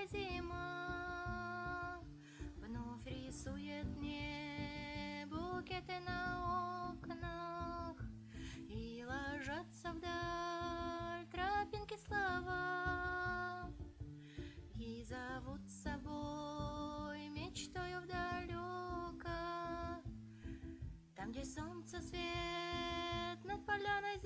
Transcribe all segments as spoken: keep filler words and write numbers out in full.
тихая зима вновь рисует мне букеты на окнах, и ложатся вдаль тропинки слова, и зовут с собой мечтою вдалека. Там, где солнце свет над поляной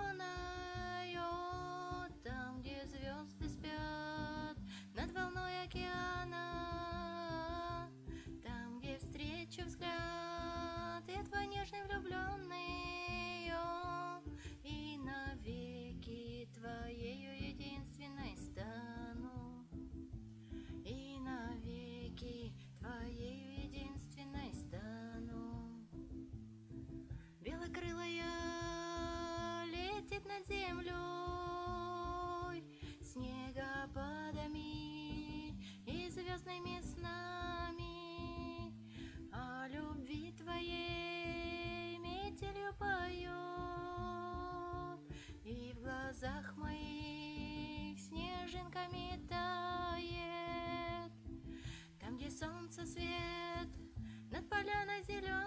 зеленою, там, где звезды спят над волной океана, там, где встречу взгляд, я твой нежный влюбленный, и навеки твоею единственной стану, и навеки твоею единственной стану. Белокрылая летит над землей снегопадами и звездными снами, о любви твоей метелью поет, и в глазах моих снежинками тает. Там, где солнце свет над поляной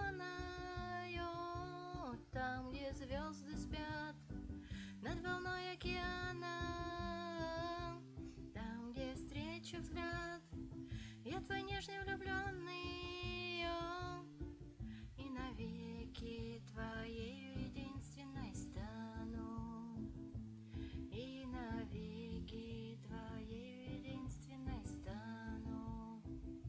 зеленою, там, где звезды спят над волной океана, там, где встречу взгляд, я твой нежный влюбленный, и навеки твоею единственной стану, и навеки твоею единственной стану.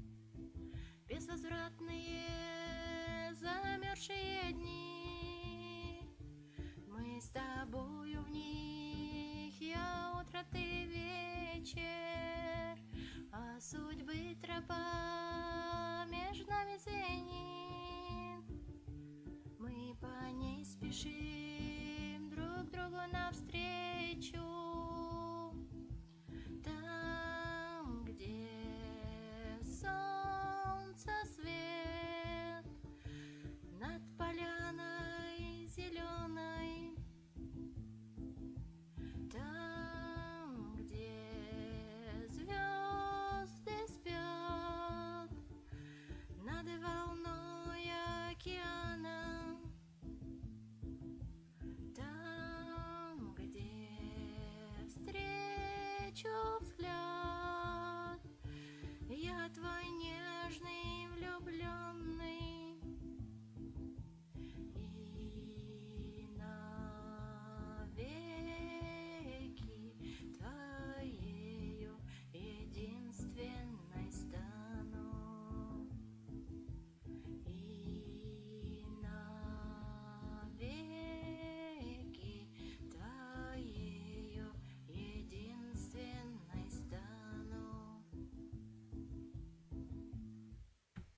Безвозвратные замерзшие дни, мы с тобою в них, я утро, ты вечер, а судьбы тропа между нами звенит. Мы по ней спешим друг другу навстречу, там, где солнце свет над поляной зеленой, там, где звезды спят над волной океана, там, где встречу